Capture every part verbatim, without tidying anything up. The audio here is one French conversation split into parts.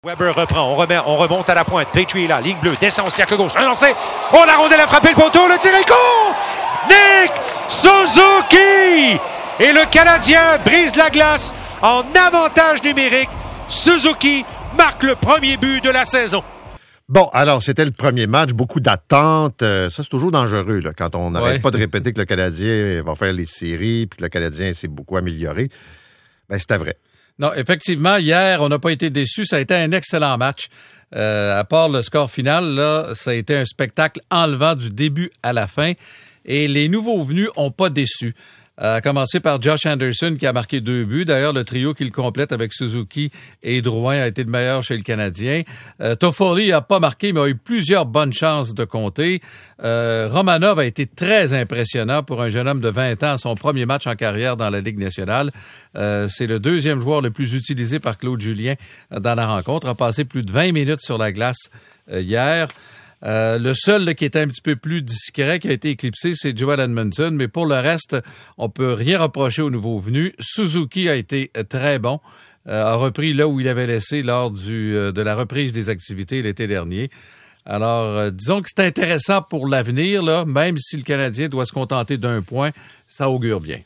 Weber reprend, on remet, on remonte à la pointe. Petrie est là, ligne bleue, descend au cercle gauche, un lancé. Oh, la rondelle a frappé le poteau, le tir est court! Nick Suzuki! Et le Canadien brise la glace en avantage numérique. Suzuki marque le premier but de la saison. Bon, alors, c'était le premier match, beaucoup d'attentes. Euh, ça, c'est toujours dangereux, là, quand on n'arrête ouais. pas de répéter que le Canadien va faire les séries puis que le Canadien s'est beaucoup amélioré. Ben, c'était vrai. Non, effectivement, hier, on n'a pas été déçus. Ça a été un excellent match. Euh, à part le score final, là, ça a été un spectacle enlevant du début à la fin. Et les nouveaux venus n'ont pas déçu. Euh, à commencer par Josh Anderson qui a marqué deux buts. D'ailleurs, le trio qui le complète avec Suzuki et Drouin a été le meilleur chez le Canadien. Euh, Toffoli n'a pas marqué, mais a eu plusieurs bonnes chances de compter. Euh, Romanov a été très impressionnant pour un jeune homme de vingt ans, son premier match en carrière dans la Ligue nationale. Euh, c'est le deuxième joueur le plus utilisé par Claude Julien dans la rencontre. A passé plus de vingt minutes sur la glace euh, hier. Euh, le seul là, qui était un petit peu plus discret, qui a été éclipsé, c'est Joel Edmondson. Mais pour le reste, on peut rien reprocher aux nouveaux venus. Suzuki a été très bon, euh, a repris là où il avait laissé lors du euh, de la reprise des activités l'été dernier. Alors, euh, disons que c'est intéressant pour l'avenir, là, même si le Canadien doit se contenter d'un point, ça augure bien.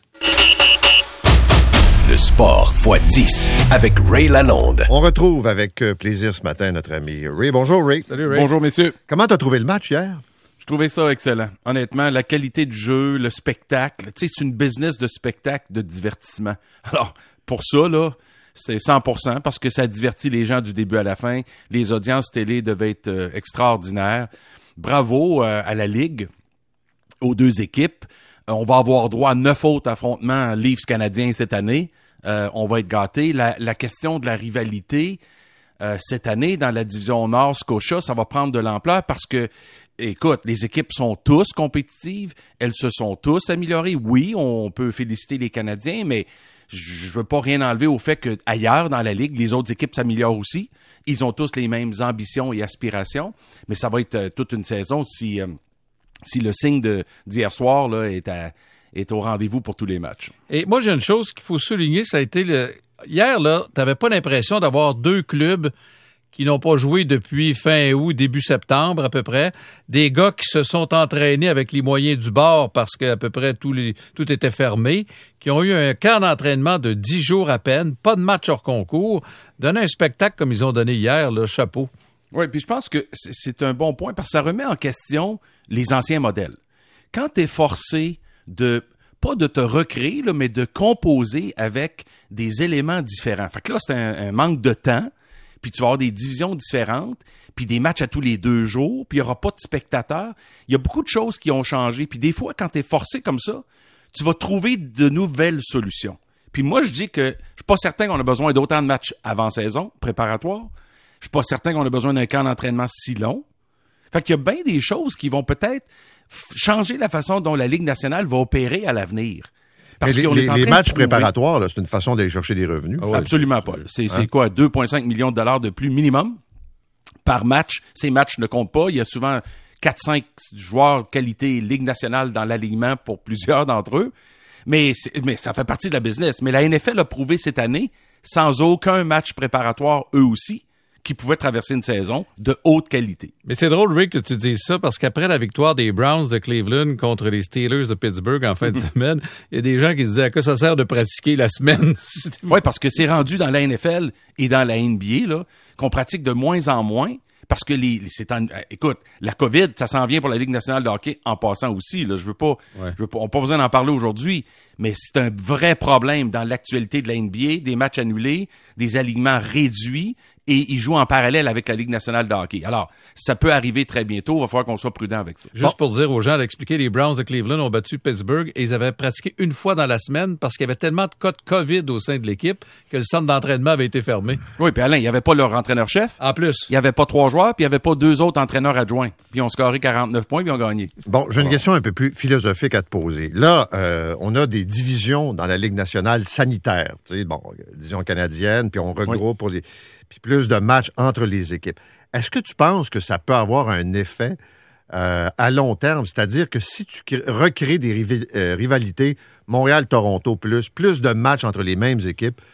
Le sport fois dix avec Ray Lalonde. On retrouve avec plaisir ce matin notre ami Ray. Bonjour Ray. Salut Ray. Bonjour messieurs. Comment t'as trouvé le match hier? Je trouvais ça excellent. Honnêtement, la qualité du jeu, le spectacle, tu sais, c'est une business de spectacle, de divertissement. Alors, pour ça, là, c'est cent pour cent parce que ça divertit les gens du début à la fin. Les audiences télé devaient être euh, extraordinaires. Bravo euh, à la Ligue, aux deux équipes. On va avoir droit à neuf autres affrontements Leafs canadiens cette année. Euh, on va être gâtés. La, la question de la rivalité euh, cette année dans la division Nord, Scotia, ça va prendre de l'ampleur parce que, écoute, les équipes sont tous compétitives. Elles se sont tous améliorées. Oui, on peut féliciter les Canadiens, mais je veux pas rien enlever au fait que ailleurs dans la Ligue, les autres équipes s'améliorent aussi. Ils ont tous les mêmes ambitions et aspirations. Mais ça va être euh, toute une saison si... Euh, si le signe de, d'hier soir là, est, à, est au rendez-vous pour tous les matchs. Et moi, j'ai une chose qu'il faut souligner, ça a été le... Hier, là, t'avais pas l'impression d'avoir deux clubs qui n'ont pas joué depuis fin août, début septembre à peu près. Des gars qui se sont entraînés avec les moyens du bord parce qu'à peu près tout, les, tout était fermé, qui ont eu un camp d'entraînement de dix jours à peine, pas de match hors concours, donner un spectacle comme ils ont donné hier, là, chapeau. Oui, puis je pense que c'est un bon point parce que ça remet en question les anciens modèles. Quand tu es forcé de, pas de te recréer, là, mais de composer avec des éléments différents. Fait que là, c'est un, un manque de temps, puis tu vas avoir des divisions différentes, puis des matchs à tous les deux jours, puis il n'y aura pas de spectateurs. Il y a beaucoup de choses qui ont changé. Puis des fois, quand tu es forcé comme ça, tu vas trouver de nouvelles solutions. Puis moi, je dis que je suis pas certain qu'on a besoin d'autant de matchs avant-saison, préparatoires. Je suis pas certain qu'on a besoin d'un camp d'entraînement si long. Fait qu'il y a bien des choses qui vont peut-être f- changer la façon dont la Ligue nationale va opérer à l'avenir. Parce les, les, les matchs préparatoires, là, c'est une façon d'aller chercher des revenus. Oh, absolument pas. C'est, hein? c'est quoi, deux virgule cinq millions de dollars de plus minimum par match. Ces matchs ne comptent pas. Il y a souvent quatre cinq joueurs qualité Ligue nationale dans l'alignement pour plusieurs d'entre eux. Mais, mais ça fait partie de la business. Mais la N F L a prouvé cette année, sans aucun match préparatoire, eux aussi, qui pouvaient traverser une saison de haute qualité. Mais c'est drôle, Rick, que tu dises ça, parce qu'après la victoire des Browns de Cleveland contre les Steelers de Pittsburgh en fin de semaine, il y a des gens qui se disaient à quoi ça sert de pratiquer la semaine? Oui, parce que c'est rendu dans la N F L et dans la N B A là, qu'on pratique de moins en moins. Parce que les, c'est en, écoute, la COVID, ça s'en vient pour la Ligue nationale de hockey en passant aussi. Là, je veux pas, ouais. je veux pas, on n'a pas besoin d'en parler aujourd'hui, mais c'est un vrai problème dans l'actualité de la N B A, des matchs annulés, des alignements réduits, et ils jouent en parallèle avec la Ligue nationale de hockey. Alors, ça peut arriver très bientôt, il va falloir qu'on soit prudent avec ça. Juste bon. Pour dire aux gens, d'expliquer, les Browns de Cleveland ont battu Pittsburgh et ils avaient pratiqué une fois dans la semaine parce qu'il y avait tellement de cas de COVID au sein de l'équipe que le centre d'entraînement avait été fermé. Oui, puis Alain, il n'y avait pas leur entraîneur-chef. En plus. Il n'y avait pas trois joueurs, puis il n'y avait pas deux autres entraîneurs adjoints. Puis ils ont scoré quarante-neuf points, puis ils ont gagné. Bon, j'ai une bon. question un peu plus philosophique à te poser. Là, euh, on a des divisions dans la Ligue nationale sanitaire. Tu sais, bon, division canadienne, puis on regroupe oui. pour les... puis plus de matchs entre les équipes. Est-ce que tu penses que ça peut avoir un effet euh, à long terme? C'est-à-dire que si tu crées, recrées des riv- euh, rivalités Montréal-Toronto plus, plus de matchs entre les mêmes équipes,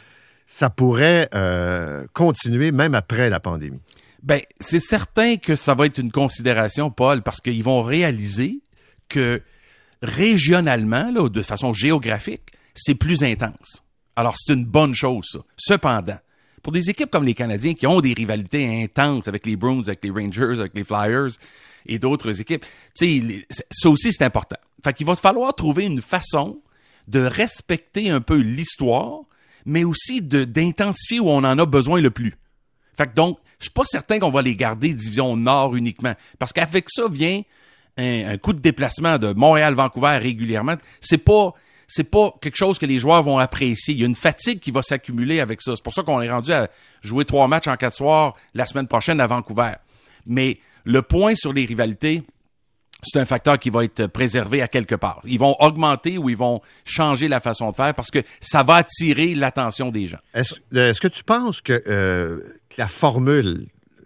ça pourrait euh, continuer même après la pandémie? Ben, c'est certain que ça va être une considération, Paul, parce qu'ils vont réaliser que régionalement, là, de façon géographique, c'est plus intense. Alors, c'est une bonne chose, ça. Cependant, pour des équipes comme les Canadiens qui ont des rivalités intenses avec les Bruins, avec les Rangers, avec les Flyers et d'autres équipes, tu sais, ça aussi, c'est important. Fait qu'il va falloir trouver une façon de respecter un peu l'histoire, mais aussi de, d'intensifier où on en a besoin le plus. Fait que donc, je suis pas certain qu'on va les garder division Nord uniquement. Parce qu'avec ça vient un, un coût de déplacement de Montréal-Vancouver régulièrement. C'est pas, c'est pas quelque chose que les joueurs vont apprécier. Il y a une fatigue qui va s'accumuler avec ça. C'est pour ça qu'on est rendu à jouer trois matchs en quatre soirs la semaine prochaine à Vancouver. Mais le point sur les rivalités, c'est un facteur qui va être préservé à quelque part. Ils vont augmenter ou ils vont changer la façon de faire parce que ça va attirer l'attention des gens. Est-ce, est-ce que tu penses que, euh, que la formule,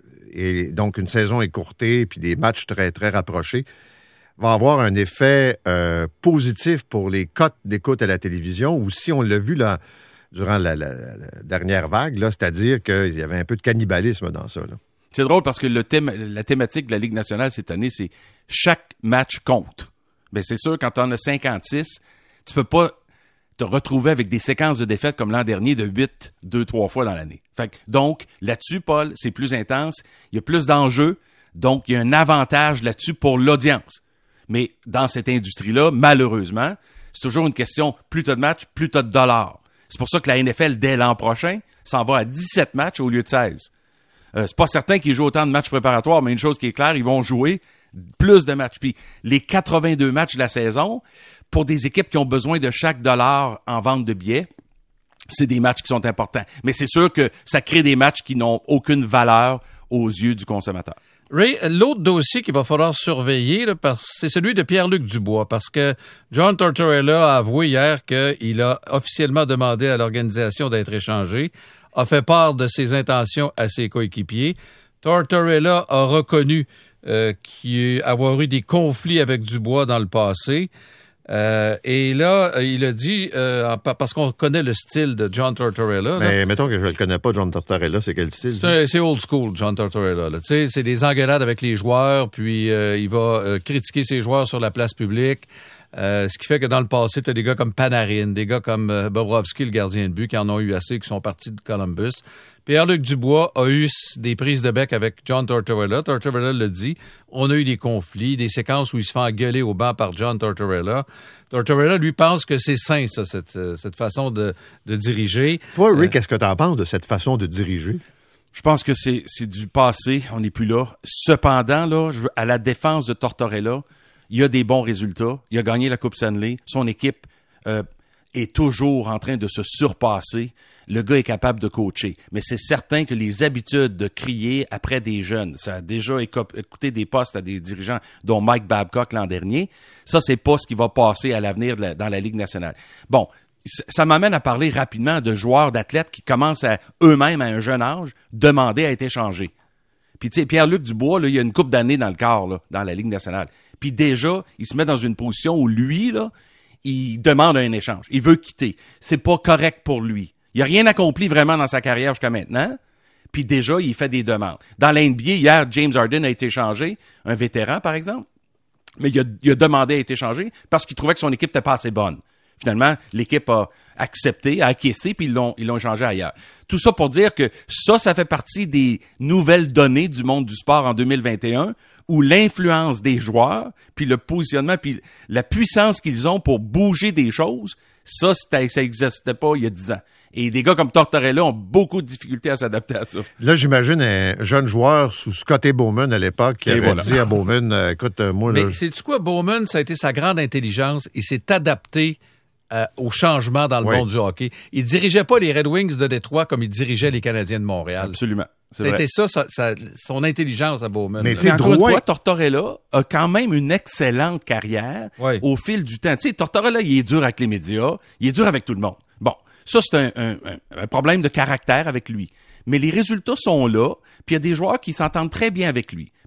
et donc une saison écourtée puis des matchs très, très rapprochés, va avoir un effet euh, positif pour les cotes d'écoute à la télévision ou si on l'a vu là, durant la, la, la dernière vague, là, c'est-à-dire qu'il y avait un peu de cannibalisme dans ça, là? C'est drôle parce que le thème, la thématique de la Ligue nationale cette année, c'est chaque match compte. Ben c'est sûr, quand tu en as cinquante-six, tu peux pas te retrouver avec des séquences de défaites comme l'an dernier de huit, deux, trois fois dans l'année. Fait que, donc, là-dessus, Paul, c'est plus intense, il y a plus d'enjeux, donc il y a un avantage là-dessus pour l'audience. Mais dans cette industrie-là, malheureusement, c'est toujours une question, plus t'as de matchs, plus t'as de dollars. C'est pour ça que la N F L, dès l'an prochain, s'en va à dix-sept matchs au lieu de seize. Euh, c'est pas certain qu'ils jouent autant de matchs préparatoires, mais une chose qui est claire, ils vont jouer plus de matchs. Puis les quatre-vingt-deux matchs de la saison, pour des équipes qui ont besoin de chaque dollar en vente de billets, c'est des matchs qui sont importants. Mais c'est sûr que ça crée des matchs qui n'ont aucune valeur aux yeux du consommateur. Ray, l'autre dossier qu'il va falloir surveiller, là, parce, c'est celui de Pierre-Luc Dubois, parce que John Tortorella a avoué hier qu'il a officiellement demandé à l'organisation d'être échangé, a fait part de ses intentions à ses coéquipiers. Tortorella a reconnu euh, qu'il avoir eu des conflits avec Dubois dans le passé. Euh, et là, il a dit, euh, parce qu'on connaît le style de John Tortorella. Mais là, mettons que je ne le connais pas, John Tortorella, c'est quel style? C'est, un, c'est old school, John Tortorella. Tu sais, c'est des engueulades avec les joueurs, puis euh, il va euh, critiquer ses joueurs sur la place publique. Euh, ce qui fait que dans le passé, tu as des gars comme Panarin, des gars comme euh, Bobrovsky, le gardien de but, qui en ont eu assez, qui sont partis de Columbus. Pierre-Luc Dubois a eu des prises de bec avec John Tortorella. Tortorella l'a dit. On a eu des conflits, des séquences où il se fait engueuler au banc par John Tortorella. Tortorella, lui, pense que c'est sain, ça, cette, cette façon de, de diriger. Toi, Rick, euh, qu'est-ce que tu en penses de cette façon de diriger? Je pense que c'est, c'est du passé, on n'est plus là. Cependant, là, je veux, à la défense de Tortorella, il y a des bons résultats. Il a gagné la Coupe Stanley. Son équipe euh, est toujours en train de se surpasser. Le gars est capable de coacher. Mais c'est certain que les habitudes de crier après des jeunes, ça a déjà écouté des postes à des dirigeants, dont Mike Babcock l'an dernier. Ça, c'est pas ce qui va passer à l'avenir de la, dans la Ligue nationale. Bon, ça m'amène à parler rapidement de joueurs, d'athlètes qui commencent à eux-mêmes, à un jeune âge, demander à être échangés. Puis, tu sais, Pierre-Luc Dubois, là, il y a une couple d'années dans le corps, là, dans la Ligue nationale. Puis déjà, il se met dans une position où lui, là, il demande un échange. Il veut quitter. C'est pas correct pour lui. Il a rien accompli vraiment dans sa carrière jusqu'à maintenant. Puis déjà, il fait des demandes. Dans l'N B A, hier, James Harden a été échangé, un vétéran, par exemple. Mais il a, il a demandé à être échangé parce qu'il trouvait que son équipe n'était pas assez bonne. Finalement, l'équipe a accepté, a acquiescé, puis ils l'ont, ils l'ont échangé ailleurs. Tout ça pour dire que ça, ça fait partie des nouvelles données du monde du sport en deux mille vingt et un, où l'influence des joueurs, puis le positionnement, puis la puissance qu'ils ont pour bouger des choses, ça, ça n'existait pas il y a dix ans. Et des gars comme Tortorella ont beaucoup de difficultés à s'adapter à ça. Là, j'imagine un jeune joueur sous Scotty Bowman à l'époque qui Et avait voilà. dit à Bowman, euh, écoute, euh, moi... Mais là, sais-tu quoi, Bowman, ça a été sa grande intelligence. Il s'est adapté euh, au changement dans le Oui. monde du hockey. Il dirigeait pas les Red Wings de Détroit comme il dirigeait les Canadiens de Montréal. Absolument. C'est C'était vrai. ça, ça, ça, son intelligence à Bowman. Mais là. tu sais, Encore une Drouin- fois, Tortorella a quand même une excellente carrière Oui. au fil du temps. Tu sais, Tortorella, il est dur avec les médias, il est dur avec tout le monde. Bon, ça, c'est un, un, un, un problème de caractère avec lui. Mais les résultats sont là, puis il y a des joueurs qui s'entendent très bien avec lui. Puis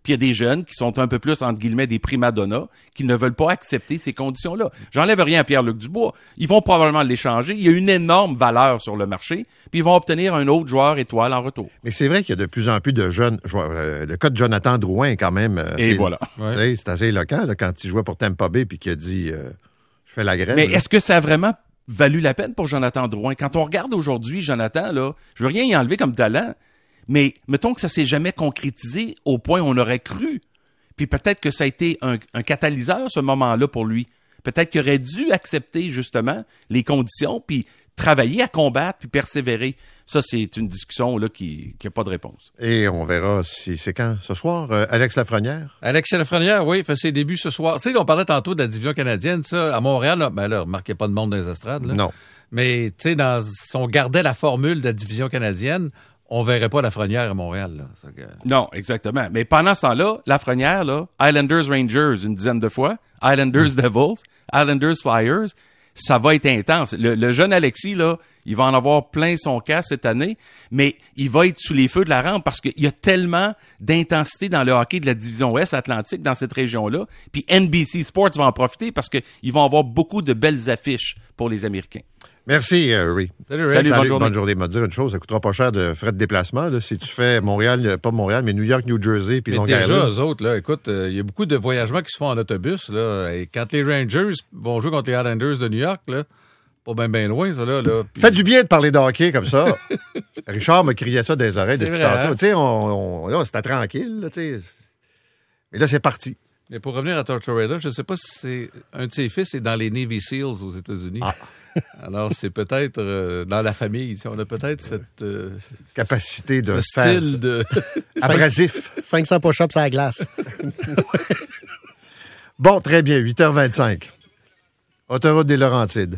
Puis il y a des jeunes qui sont un peu plus, entre guillemets, des primadonnas, qui ne veulent pas accepter ces conditions-là. J'enlève rien à Pierre-Luc Dubois. Ils vont probablement l'échanger. Il y a une énorme valeur sur le marché, puis ils vont obtenir un autre joueur étoile en retour. Mais c'est vrai qu'il y a de plus en plus de jeunes joueurs. Euh, le cas de Jonathan Drouin, quand même. Euh, Et c'est, voilà. Ouais. C'est assez éloquent là, quand il jouait pour Tampa Bay puis qu'il a dit euh, je fais la grève. Mais là. est-ce que ça a vraiment valu la peine pour Jonathan Drouin? Quand on regarde aujourd'hui, Jonathan, là, je veux rien y enlever comme talent, mais mettons que ça s'est jamais concrétisé au point où on aurait cru. Puis peut-être que ça a été un, un catalyseur, ce moment-là, pour lui. Peut-être qu'il aurait dû accepter, justement, les conditions, puis travailler à combattre, puis persévérer. Ça, c'est une discussion là qui n'a pas de réponse. Et on verra si c'est quand, ce soir, euh, Alex Lafrenière? Alex Lafrenière, oui, fait ses débuts ce soir. Tu sais, on parlait tantôt de la division canadienne, ça, à Montréal, là, ben là, remarquez pas de monde dans les estrades, là. Non. Mais, tu sais, dans, si on gardait la formule de la division canadienne, on verrait pas Lafrenière à Montréal, là. Ça que... Non, exactement. Mais pendant ce temps-là, Lafrenière, là, Islanders Rangers une dizaine de fois, Islanders Devils, Islanders Flyers, ça va être intense. Le, le jeune Alexis, là, il va en avoir plein son cas cette année, mais il va être sous les feux de la rampe parce qu'il y a tellement d'intensité dans le hockey de la division Ouest Atlantique dans cette région-là. Puis N B C Sports va en profiter parce qu'ils vont avoir beaucoup de belles affiches pour les Américains. Merci, euh, Ray. Salut, Ray. Salut, bonne Salut, journée. bonne journée. M'a dire une chose, ça coûtera pas cher de frais de déplacement. Là, si tu fais Montréal, euh, pas Montréal, mais New York, New Jersey, puis Mais Long déjà, Island. eux autres, là, écoute, il euh, y a beaucoup de voyagements qui se font en autobus, là. Et quand les Rangers vont jouer contre les Islanders de New York, là, pas bien, bien loin, ça, là. là puis... Fait du bien de parler de hockey comme ça. Richard me criait ça des oreilles depuis vrai, tantôt. hein? Tu sais, on, on, là, c'était tranquille, là, tu sais. Mais là, c'est parti. Mais pour revenir à Tortorella, je ne sais pas si c'est un de ses fils est dans les Navy Seals aux États-Unis. Ah. Alors, c'est peut-être euh, dans la famille. Tu sais, on a peut-être cette euh, Capacité de ce faire style de... abrasif. cinq cents push-ups à la glace. Bon, très bien, huit heures vingt-cinq. Autoroute des Laurentides.